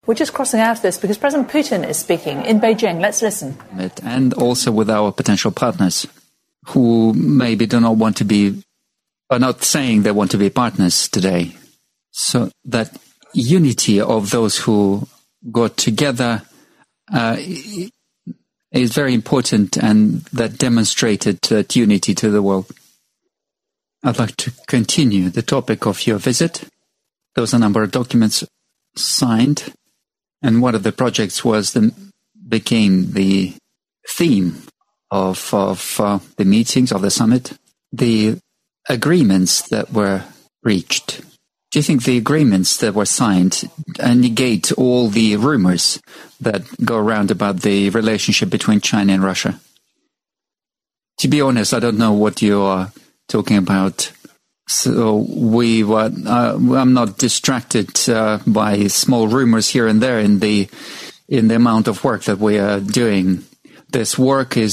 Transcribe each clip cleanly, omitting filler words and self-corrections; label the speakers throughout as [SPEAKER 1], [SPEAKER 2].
[SPEAKER 1] We're just crossing out of this because President Putin is speaking in Beijing. Let's listen.
[SPEAKER 2] And also with our potential partners who maybe do not want to be, are not saying they want to be partners today. So that unity of those who got together is very important, and that demonstrated that unity to the world. I'd like to continue the topic of your visit. There was a number of documents signed, and one of the projects became the theme of the meetings of the summit, the agreements that were reached. Do you think the agreements that were signed negate all the rumors that go around about the relationship between China and Russia? To be honest, I don't know what you are talking about. So I'm not distracted by small rumors here and there in the amount of work that we are doing. This work had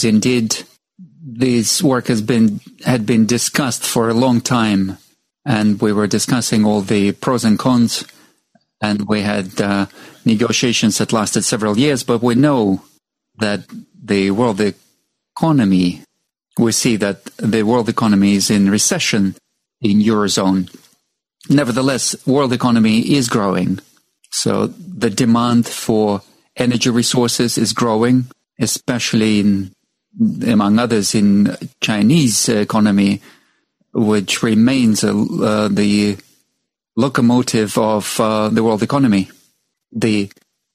[SPEAKER 2] been discussed for a long time. And we were discussing all the pros and cons, and we had negotiations that lasted several years. But we know that the world economy, we see that the world economy is in recession in Eurozone. Nevertheless, world economy is growing. So the demand for energy resources is growing, especially among others, in Chinese economy, which remains the locomotive of the world economy. The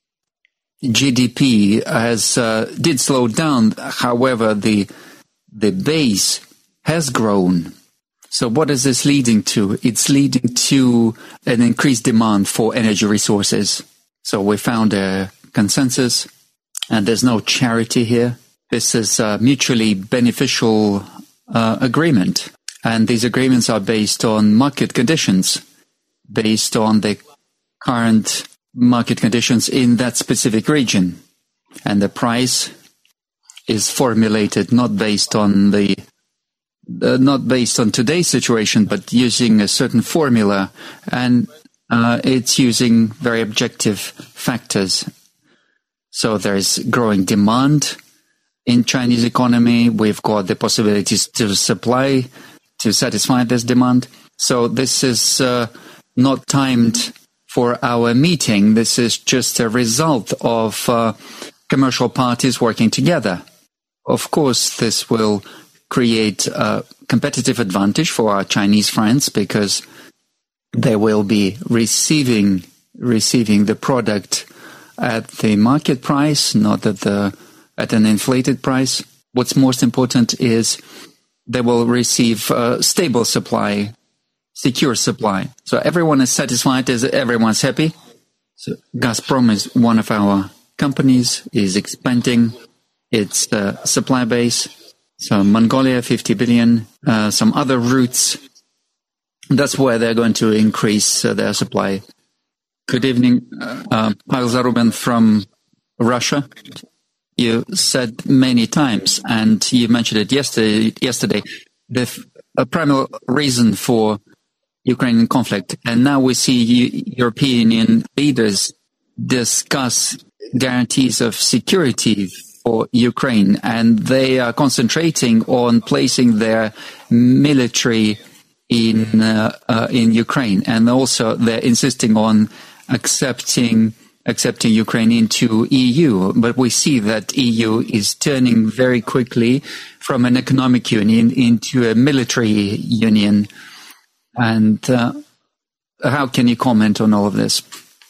[SPEAKER 2] GDP did slow down, however, the base has grown. So what is this leading to? It's leading to an increased demand for energy resources. So we found a consensus, and there's no charity here. This is a mutually beneficial agreement. And these agreements are based on market conditions, based on the current market conditions in that specific region. And the price is formulated not based on today's situation, but using a certain formula. And it's using very objective factors. So there's growing demand in Chinese economy. We've got the possibilities to satisfy this demand. So this is not timed for our meeting. This is just a result of commercial parties working together. Of course, this will create a competitive advantage for our Chinese friends because they will be receiving the product at the market price, not at an inflated price. What's most important is they will receive stable supply, secure supply. So everyone is satisfied, everyone's happy. So Gazprom is one of our companies, is expanding its supply base. So Mongolia, 50 billion, some other routes. That's where they're going to increase their supply. Good evening, Pavel Zarubin from Russia. You said many times, and you mentioned it yesterday, the primary reason for Ukrainian conflict. And now we see European Union leaders discuss guarantees of security for Ukraine, and they are concentrating on placing their military in Ukraine, and also they're insisting on accepting Ukraine into EU. But we see that EU is turning very quickly from an economic union into a military union. And how can you comment on all of this?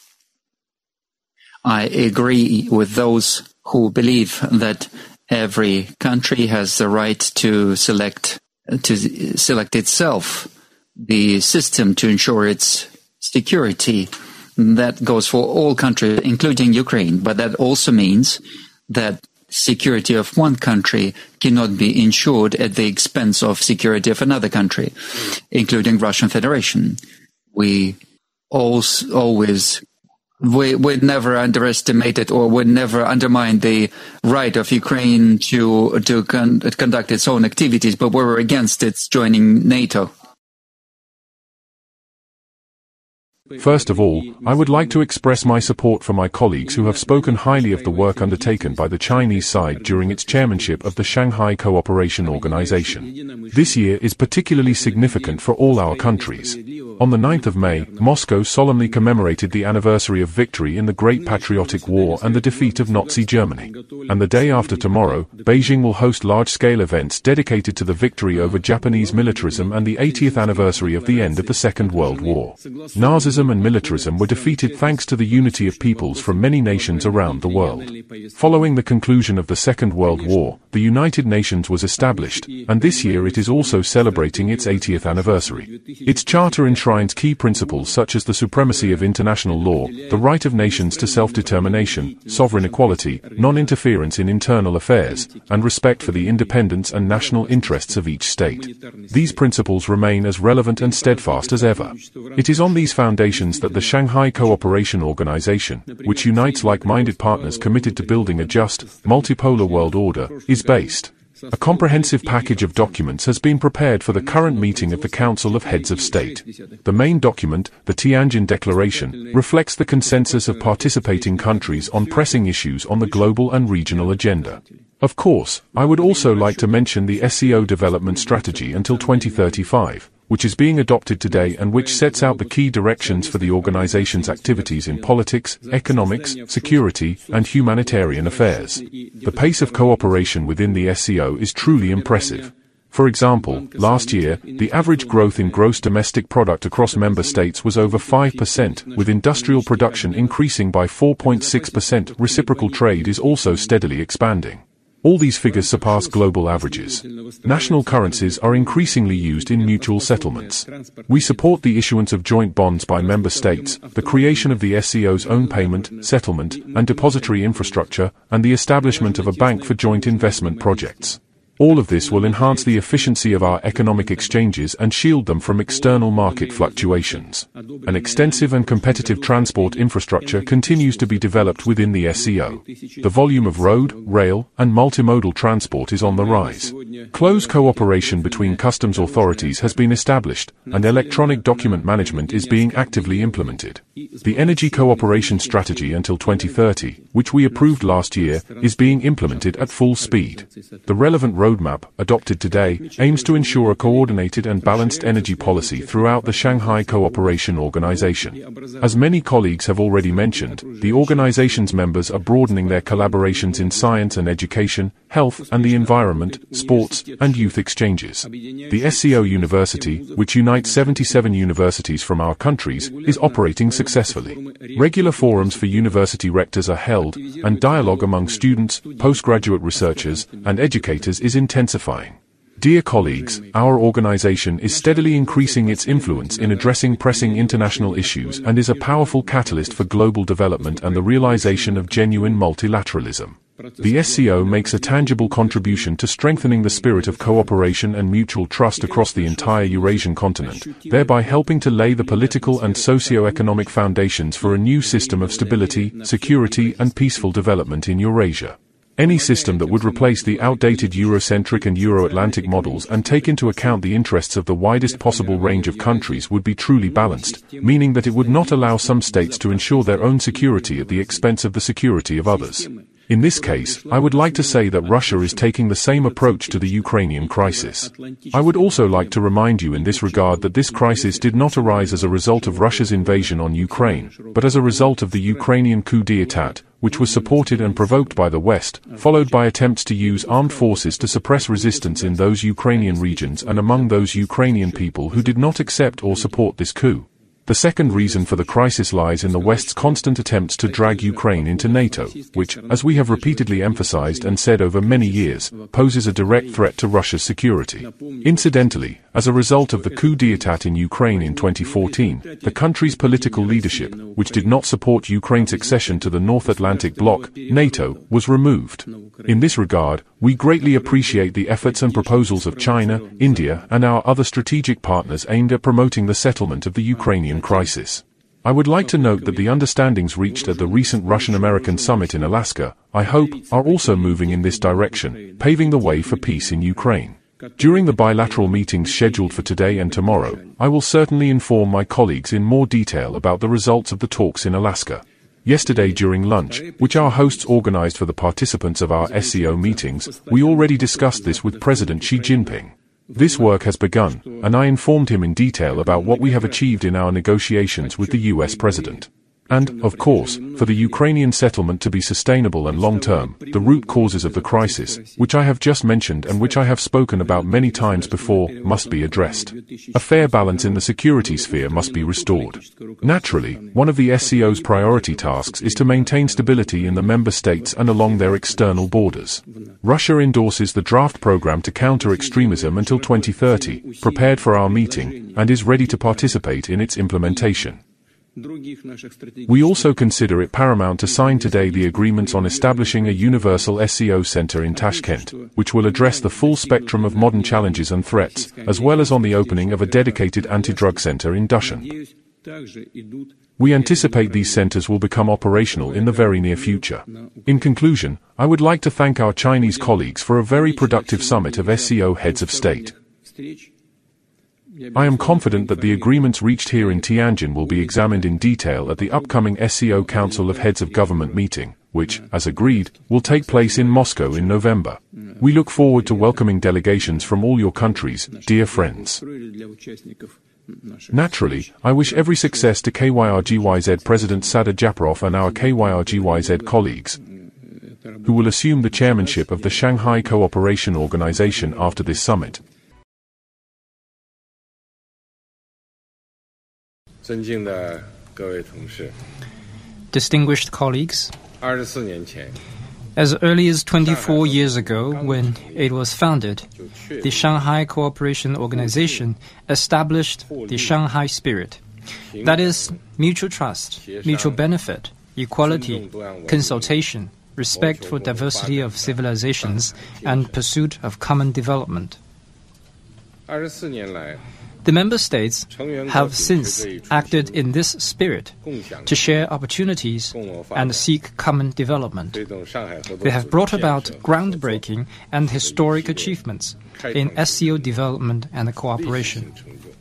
[SPEAKER 2] I agree with those who believe that every country has the right to select itself the system to ensure its security. That goes for all countries, including Ukraine. But that also means that security of one country cannot be ensured at the expense of security of another country, including Russian Federation. We never underestimated or would never undermine the right of Ukraine to conduct its own activities, but we were against its joining NATO.
[SPEAKER 3] First of all, I would like to express my support for my colleagues who have spoken highly of the work undertaken by the Chinese side during its chairmanship of the Shanghai Cooperation Organization. This year is particularly significant for all our countries. On the 9th of May, Moscow solemnly commemorated the anniversary of victory in the Great Patriotic War and the defeat of Nazi Germany. And the day after tomorrow, Beijing will host large-scale events dedicated to the victory over Japanese militarism and the 80th anniversary of the end of the Second World War. Nazism and militarism were defeated thanks to the unity of peoples from many nations around the world. Following the conclusion of the Second World War, the United Nations was established, and this year it is also celebrating its 80th anniversary. Its charter enshrines key principles such as the supremacy of international law, the right of nations to self-determination, sovereign equality, non-interference in internal affairs, and respect for the independence and national interests of each state. These principles remain as relevant and steadfast as ever. It is on these foundations that the Shanghai Cooperation Organization, which unites like-minded partners committed to building a just, multipolar world order, is based. A comprehensive package of documents has been prepared for the current meeting of the Council of Heads of State. The main document, the Tianjin Declaration, reflects the consensus of participating countries on pressing issues on the global and regional agenda. Of course, I would also like to mention the SCO development strategy until 2035, which is being adopted today and which sets out the key directions for the organization's activities in politics, economics, security, and humanitarian affairs. The pace of cooperation within the SCO is truly impressive. For example, last year, the average growth in gross domestic product across member states was over 5%, with industrial production increasing by 4.6%. Reciprocal trade is also steadily expanding. All these figures surpass global averages. National currencies are increasingly used in mutual settlements. We support the issuance of joint bonds by member states, the creation of the SCO's own payment, settlement, and depository infrastructure, and the establishment of a bank for joint investment projects. All of this will enhance the efficiency of our economic exchanges and shield them from external market fluctuations. An extensive and competitive transport infrastructure continues to be developed within the SCO. The volume of road, rail, and multimodal transport is on the rise. Close cooperation between customs authorities has been established, and electronic document management is being actively implemented. The Energy Cooperation Strategy until 2030, which we approved last year, is being implemented at full speed. The relevant roadmap, adopted today, aims to ensure a coordinated and balanced energy policy throughout the Shanghai Cooperation Organization. As many colleagues have already mentioned, the organization's members are broadening their collaborations in science and education, health and the environment, sports, and youth exchanges. The SCO University, which unites 77 universities from our countries, is operating successfully. Regular forums for university rectors are held, and dialogue among students, postgraduate researchers, and educators is intensifying. Dear colleagues, our organization is steadily increasing its influence in addressing pressing international issues and is a powerful catalyst for global development and the realization of genuine multilateralism. The SCO makes a tangible contribution to strengthening the spirit of cooperation and mutual trust across the entire Eurasian continent, thereby helping to lay the political and socio-economic foundations for a new system of stability, security, and peaceful development in Eurasia. Any system that would replace the outdated Eurocentric and Euro-Atlantic models and take into account the interests of the widest possible range of countries would be truly balanced, meaning that it would not allow some states to ensure their own security at the expense of the security of others. In this case, I would like to say that Russia is taking the same approach to the Ukrainian crisis. I would also like to remind you in this regard that this crisis did not arise as a result of Russia's invasion on Ukraine, but as a result of the Ukrainian coup d'état, which was supported and provoked by the West, followed by attempts to use armed forces to suppress resistance in those Ukrainian regions and among those Ukrainian people who did not accept or support this coup. The second reason for the crisis lies in the West's constant attempts to drag Ukraine into NATO, which, as we have repeatedly emphasized and said over many years, poses a direct threat to Russia's security. Incidentally, as a result of the coup d'état in Ukraine in 2014, the country's political leadership, which did not support Ukraine's accession to the North Atlantic Bloc, NATO, was removed. In this regard, we greatly appreciate the efforts and proposals of China, India, and our other strategic partners aimed at promoting the settlement of the Ukrainian crisis. I would like to note that the understandings reached at the recent Russian-American summit in Alaska, I hope, are also moving in this direction, paving the way for peace in Ukraine. During the bilateral meetings scheduled for today and tomorrow, I will certainly inform my colleagues in more detail about the results of the talks in Alaska. Yesterday during lunch, which our hosts organized for the participants of our SCO meetings, we already discussed this with President Xi Jinping. This work has begun, and I informed him in detail about what we have achieved in our negotiations with the US President. And, of course, for the Ukrainian settlement to be sustainable and long-term, the root causes of the crisis, which I have just mentioned and which I have spoken about many times before, must be addressed. A fair balance in the security sphere must be restored. Naturally, one of the SCO's priority tasks is to maintain stability in the member states and along their external borders. Russia endorses the draft program to counter extremism until 2030, prepared for our meeting, and is ready to participate in its implementation. We also consider it paramount to sign today the agreements on establishing a universal SCO center in Tashkent, which will address the full spectrum of modern challenges and threats, as well as on the opening of a dedicated anti-drug center in Dushan. We anticipate these centers will become operational in the very near future. In conclusion, I would like to thank our Chinese colleagues for a very productive summit of SCO heads of state. I am confident that the agreements reached here in Tianjin will be examined in detail at the upcoming SCO Council of Heads of Government meeting, which, as agreed, will take place in Moscow in November. We look forward to welcoming delegations from all your countries, dear friends. Naturally, I wish every success to KYRGYZ President Sada Japarov and our KYRGYZ colleagues, who will assume the chairmanship of the Shanghai Cooperation Organization after this summit.
[SPEAKER 4] Distinguished colleagues, as early as 24 years ago, when it was founded, the Shanghai Cooperation Organization established the Shanghai Spirit. That is, mutual trust, mutual benefit, equality, consultation, respect for diversity of civilizations, and pursuit of common development. The member states have since acted in this spirit to share opportunities and seek common development. They have brought about groundbreaking and historic achievements in SCO development and cooperation.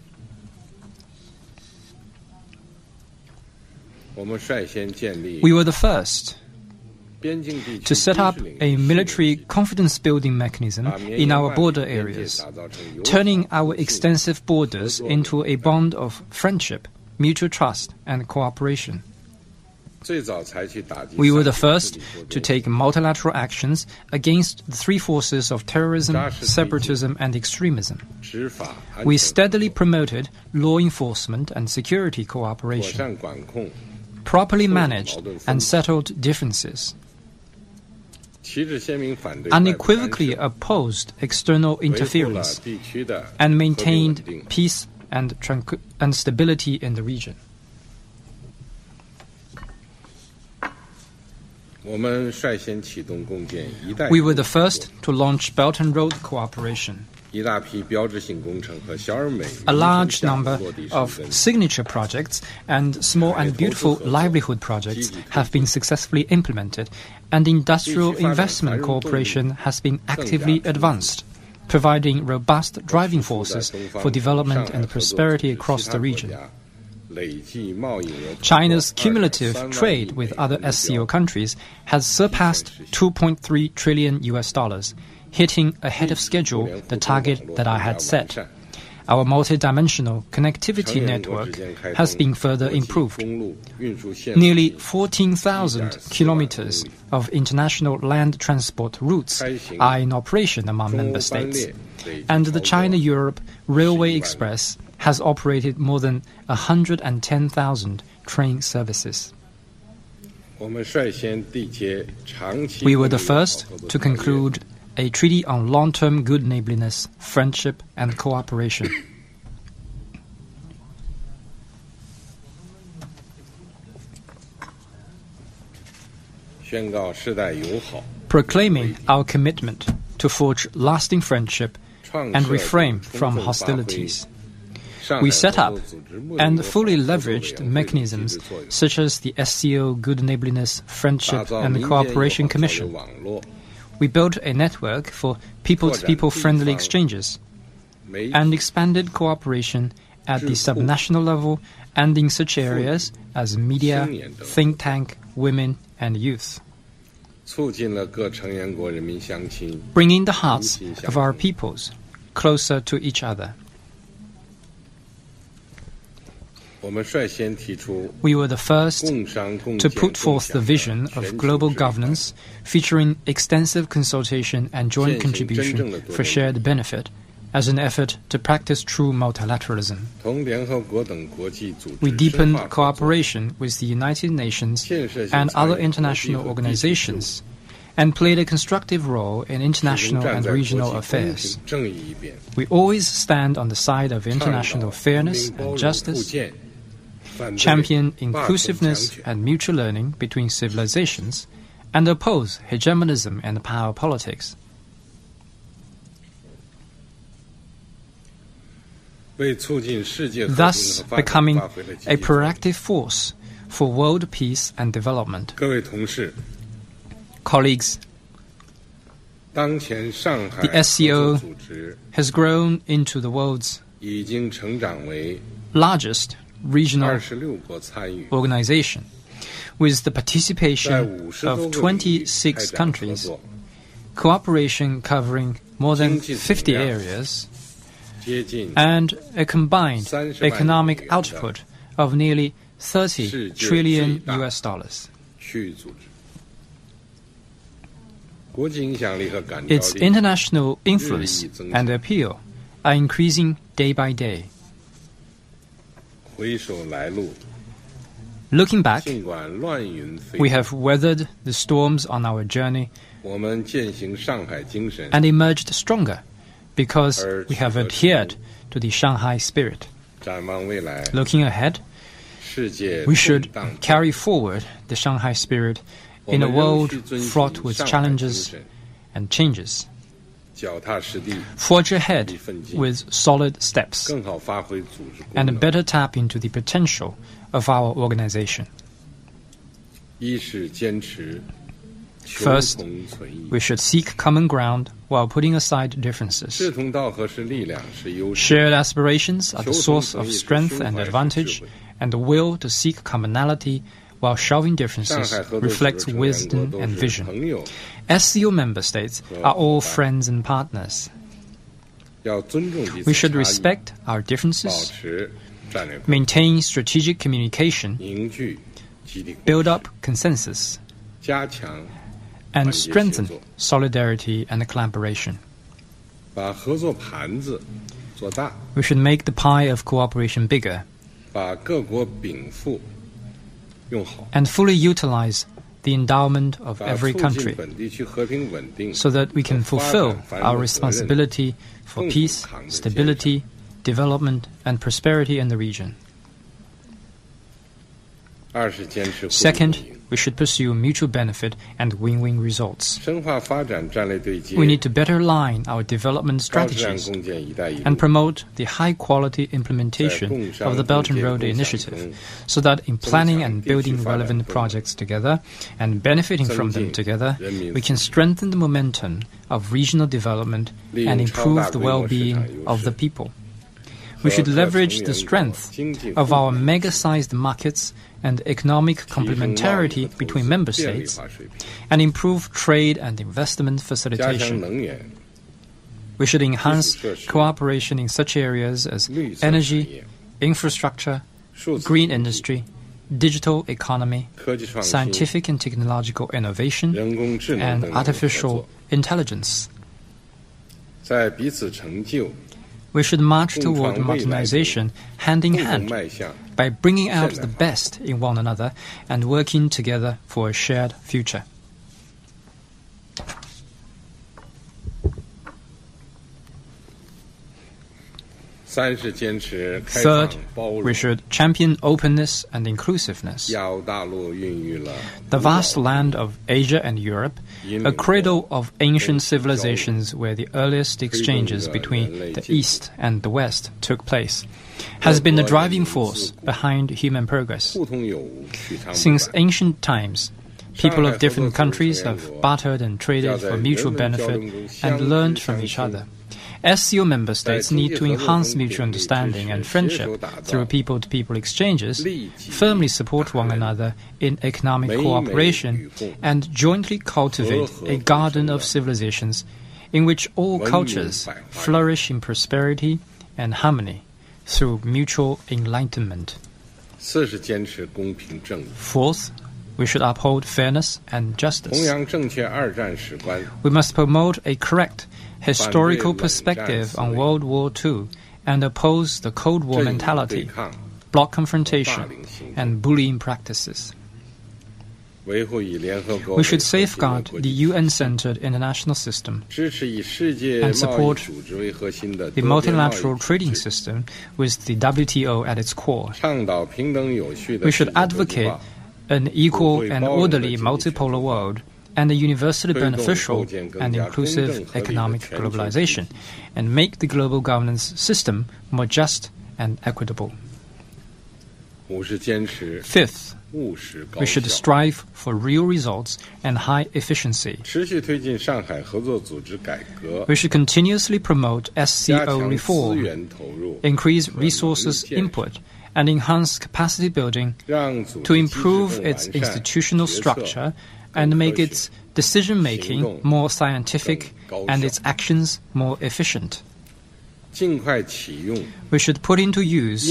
[SPEAKER 4] We were the first to set up a military confidence-building mechanism in our border areas, turning our extensive borders into a bond of friendship, mutual trust, and cooperation. We were the first to take multilateral actions against the three forces of terrorism, separatism, and extremism. We steadily promoted law enforcement and security cooperation, properly managed and settled differences, unequivocally opposed external interference, and maintained peace and stability in the region. We were the first to launch Belt and Road cooperation. A large number of signature projects and small and beautiful livelihood projects have been successfully implemented, and industrial investment cooperation has been actively advanced, providing robust driving forces for development and prosperity across the region. China's cumulative trade with other SCO countries has surpassed $2.3 trillion, hitting ahead of schedule the target that I had set. Our multidimensional connectivity network has been further improved. Nearly 14,000 kilometers of international land transport routes are in operation among member states, and the China-Europe Railway Express has operated more than 110,000 train services. We were the first to conclude a treaty on long-term good neighborliness, friendship, and cooperation. Proclaiming our commitment to forge lasting friendship and refrain from hostilities. We set up and fully leveraged mechanisms such as the SCO Good Neighborliness, Friendship, and Cooperation Commission. We built a network for people-to-people friendly exchanges and expanded cooperation at the subnational level and in such areas as media, think tank, women, and youth, bringing the hearts of our peoples closer to each other. We were the first to put forth the vision of global governance featuring extensive consultation and joint contribution for shared benefit as an effort to practice true multilateralism. We deepened cooperation with the United Nations and other international organizations and played a constructive role in international and regional affairs. We always stand on the side of international fairness and justice, champion inclusiveness and mutual learning between civilizations, and oppose hegemonism and power politics. Thus becoming a proactive force for world peace and development. Colleagues, the SCO has grown into the world's largest regional organization, with the participation of 26 countries, cooperation covering more than 50 areas, and a combined economic output of nearly $30 trillion. Its international influence and appeal are increasing day by day. Looking back, we have weathered the storms on our journey and emerged stronger because we have adhered to the Shanghai spirit. Looking ahead, we should carry forward the Shanghai spirit in a world fraught with challenges and changes. Forge ahead with solid steps and better tap into the potential of our organization. First, we should seek common ground while putting aside differences. Shared aspirations are the source of strength and advantage, and the will to seek commonality while shelving differences reflects wisdom and vision. SCO member states are all friends and partners. We should respect our differences, maintain strategic communication, build up consensus, and strengthen solidarity and collaboration. We should make the pie of cooperation bigger and fully utilize the endowment of every country so that we can fulfill our responsibility for peace, stability, development, and prosperity in the region. Second, we should pursue mutual benefit and win-win results. We need to better align our development strategies and promote the high-quality implementation of the Belt and Road Initiative so that in planning and building relevant projects together and benefiting from them together, we can strengthen the momentum of regional development and improve the well-being of the people. We should leverage the strength of our mega-sized markets and economic complementarity between member states and improve trade and investment facilitation. We should enhance cooperation in such areas as energy, infrastructure, green industry, digital economy, scientific and technological innovation, and artificial intelligence. We should march toward modernization hand in hand by bringing out the best in one another and working together for a shared future. Third, we should champion openness and inclusiveness. The vast land of Asia and Europe, a cradle of ancient civilizations where the earliest exchanges between the East and the West took place, has been the driving force behind human progress. Since ancient times, People of different countries have bartered and traded for mutual benefit and learned from each other. SCO member states need to enhance mutual understanding and friendship through people-to-people exchanges, firmly support one another in economic cooperation, and jointly cultivate a garden of civilizations in which all cultures flourish in prosperity and harmony through mutual enlightenment. Fourth, we should uphold fairness and justice. We must promote a correct historical perspective on World War II and oppose the Cold War mentality, bloc confrontation, and bullying practices. We should safeguard the UN-centered international system and support the multilateral trading system with the WTO at its core. We should advocate an equal and orderly multipolar world and a universally beneficial and inclusive economic globalization, and make the global governance system more just and equitable. Fifth, we should strive for real results and high efficiency. We should continuously promote SCO reform, increase resources input, and enhance capacity building to improve its institutional structure and make its decision-making more scientific and its actions more efficient. We should put into use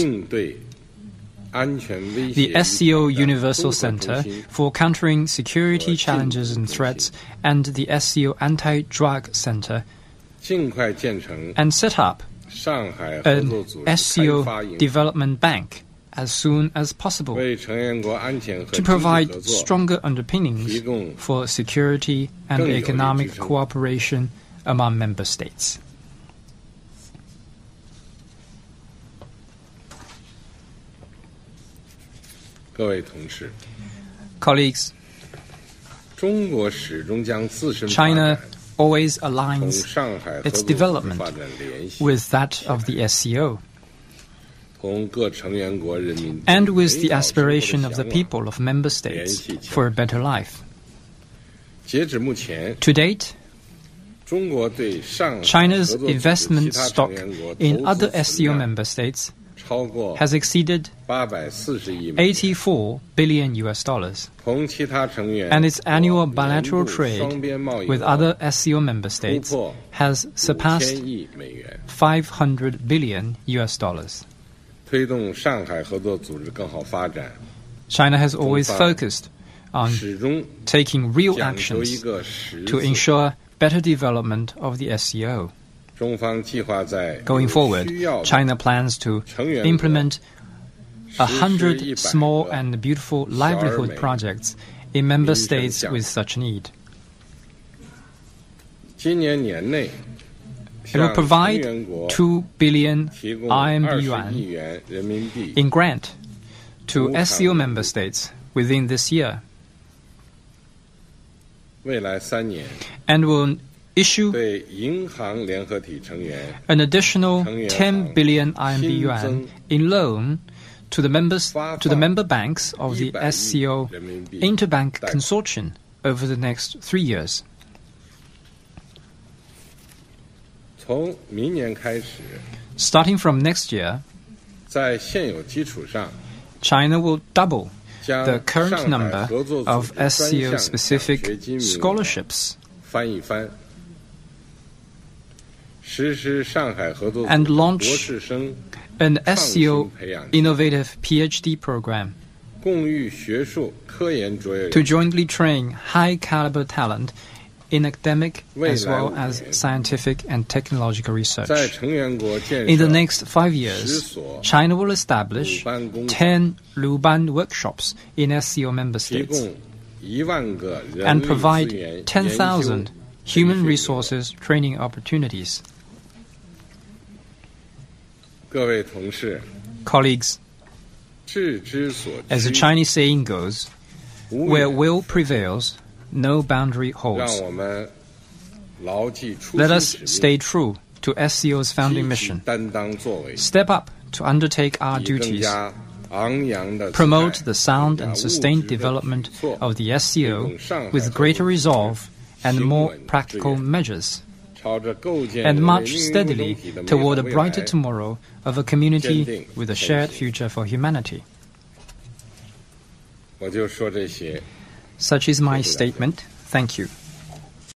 [SPEAKER 4] the SCO Universal Center for countering security challenges and threats and the SCO Anti-Drug Center, and set up an SCO Development Bank as soon as possible to provide stronger underpinnings for security and economic cooperation among member states. Colleagues, China always aligns its development with that of the SCO and with the aspiration of the people of member states for a better life. To date, China's investment stock in other SCO member states has exceeded $84 billion, and its annual bilateral trade with other SCO member states has surpassed $500 billion. China has always focused on taking real actions to ensure better development of the SCO. Going forward, China plans to implement 100 small and beautiful livelihood projects in member states with such need. It will provide 2 billion RMB yuan in grant to SCO member states within this year, and will issue an additional 10 billion RMB yuan in loan to the member banks of the SCO Interbank Consortium over the next 3 years. Starting from next year, China will double the current number of SCO-specific scholarships and launch an SCO innovative PhD program to jointly train high-caliber talent in academic as well as scientific and technological research. In the next 5 years, China will establish 10 Luban workshops in SCO member states and provide 10,000 human resources training opportunities. Colleagues, as the Chinese saying goes, where will prevails, no boundary holds. Let us stay true to SCO's founding mission, step up to undertake our duties, promote the sound and sustained development of the SCO with greater resolve and more practical measures, and march steadily toward a brighter tomorrow of a community with a shared future for humanity. Such is my statement. Thank you.